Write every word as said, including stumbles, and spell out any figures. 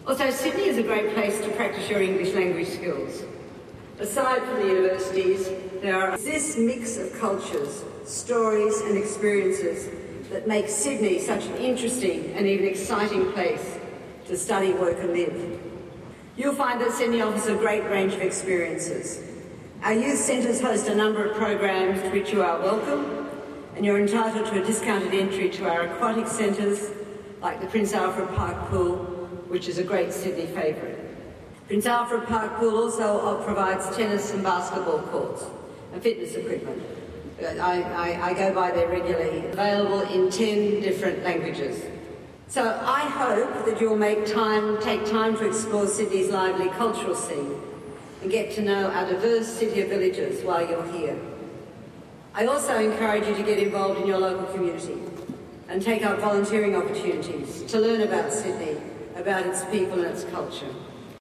Also, Sydney is a great place to practice your English language skills. Aside from the universities, there are this mix of cultures, stories and experiences that make Sydney such an interesting and even exciting place to study, work and live. You'll find that Sydney offers a great range of experiences. Our youth centres host a number of programs to which you are welcome, and you're entitled to a discounted entry to our aquatic centres like the Prince Alfred Park Pool, which is a great Sydney favourite. Prince Alfred Park Pool also provides tennis and basketball courts and fitness equipment. I, I, I go by there regularly, available in ten different languages. So I hope that you'll make time, take time to explore Sydney's lively cultural scene and get to know our diverse city of villages while you're here. I also encourage you to get involved in your local community and take up volunteering opportunities to learn about Sydney, about its people and its culture.